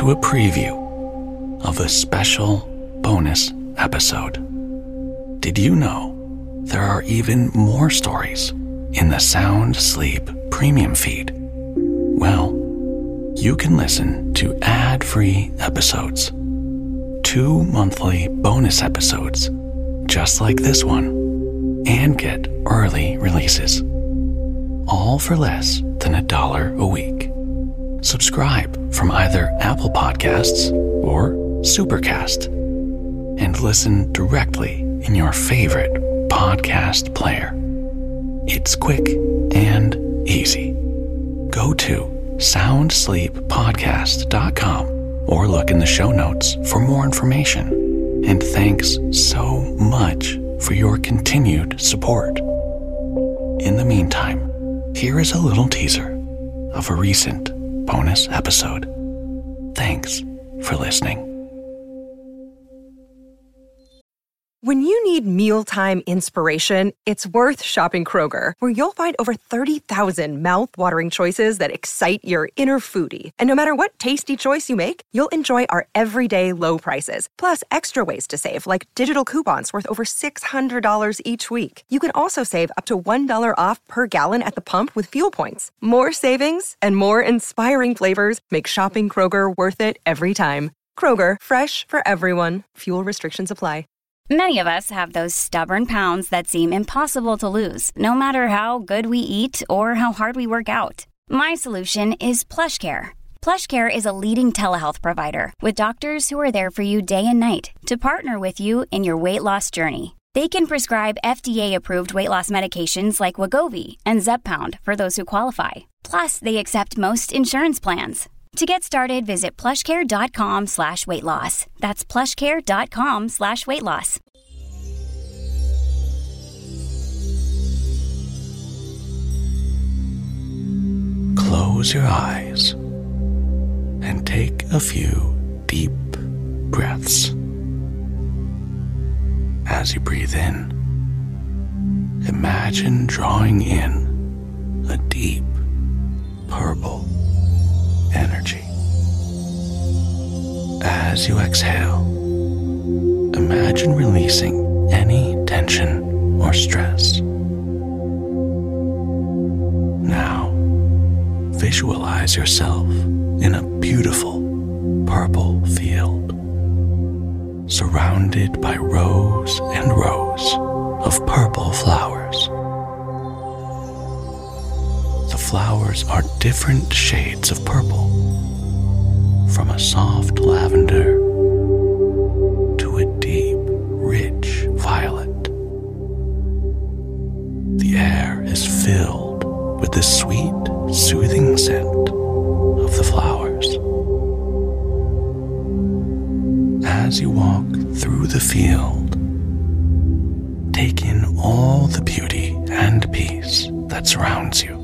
to a preview of a special bonus episode. Did you know there are even more stories in the Sound Sleep Premium feed? Well, you can listen to ad-free episodes, 2 monthly bonus episodes just like this one, and get early releases, all for less than $1 a week. Subscribe from either Apple Podcasts or Supercast and listen directly in your favorite podcast player. It's quick and easy. Go to soundsleeppodcast.com or look in the show notes for more information. And thanks so much for your continued support. In the meantime, here is a little teaser of a recent bonus episode. Thanks for listening. When you need mealtime inspiration, it's worth shopping Kroger, where you'll find over 30,000 mouth-watering choices that excite your inner foodie. And no matter what tasty choice you make, you'll enjoy our everyday low prices, plus extra ways to save, like digital coupons worth over $600 each week. You can also save up to $1 off per gallon at the pump with fuel points. More savings and more inspiring flavors make shopping Kroger worth it every time. Kroger, fresh for everyone. Fuel restrictions apply. Many of us have those stubborn pounds that seem impossible to lose, no matter how good we eat or how hard we work out. My solution is PlushCare. PlushCare is a leading telehealth provider with doctors who are there for you day and night to partner with you in your weight loss journey. They can prescribe FDA-approved weight loss medications like Wegovy and Zepbound for those who qualify. Plus, they accept most insurance plans. To get started, visit plushcare.com/weightloss. That's plushcare.com/weightloss. Close your eyes and take a few deep breaths. As you breathe in, imagine drawing in a deep purple energy. As you exhale, imagine releasing any tension or stress. Now, visualize yourself in a beautiful purple field, surrounded by rows and rows of purple flowers. The flowers are different shades of purple, from a soft lavender to a deep, rich violet. The air is filled with the sweet, soothing scent of the flowers. As you walk through the field, take in all the beauty and peace that surrounds you.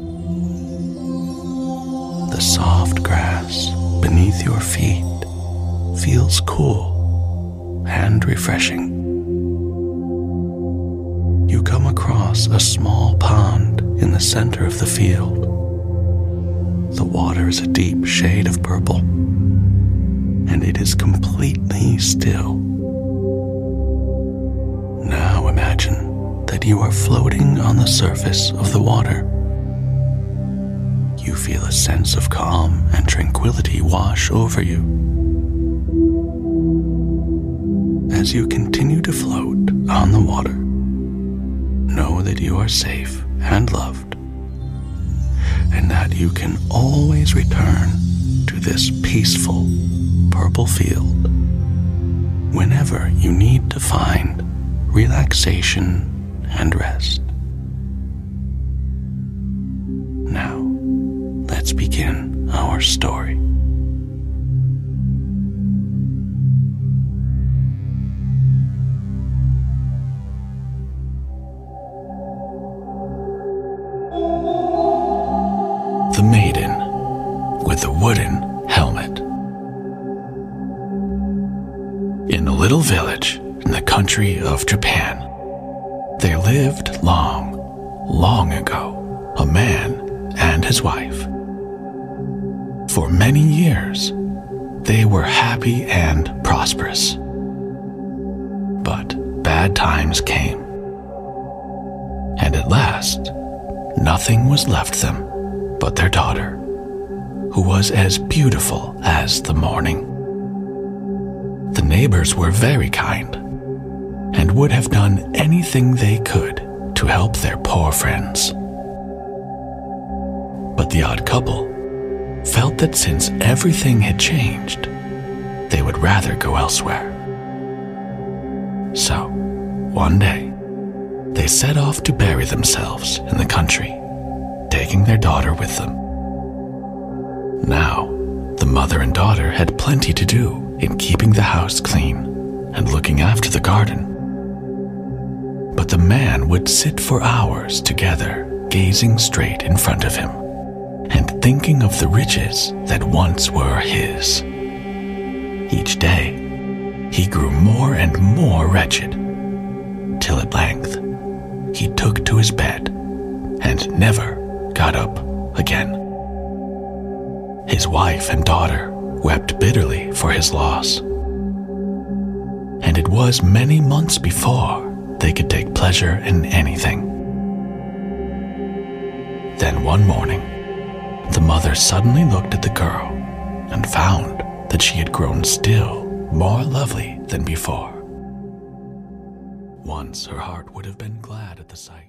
The soft grass beneath your feet feels cool and refreshing. You come across a small pond in the center of the field. The water is a deep shade of purple, and it is completely still. Now imagine that you are floating on the surface of the water. You feel a sense of calm and tranquility wash over you. As you continue to float on the water, know that you are safe and loved, and that you can always return to this peaceful purple field whenever you need to find relaxation and rest. Now, let's begin our story. The Maiden with the Wooden Helmet. In a little village in the country of Japan, there lived long, long ago a man and his wife. For many years, they were happy and prosperous. But bad times came. And at last, nothing was left them but their daughter, who was as beautiful as the morning. The neighbors were very kind and would have done anything they could to help their poor friends. But the odd couple felt that since everything had changed, they would rather go elsewhere. So, one day, they set off to bury themselves in the country, taking their daughter with them. Now, the mother and daughter had plenty to do in keeping the house clean and looking after the garden. But the man would sit for hours together, gazing straight in front of him and thinking of the riches that once were his. Each day, he grew more and more wretched, till at length he took to his bed and never got up again. His wife and daughter wept bitterly for his loss, and it was many months before they could take pleasure in anything. Then one morning, the mother suddenly looked at the girl and found that she had grown still more lovely than before. Once her heart would have been glad at the sight.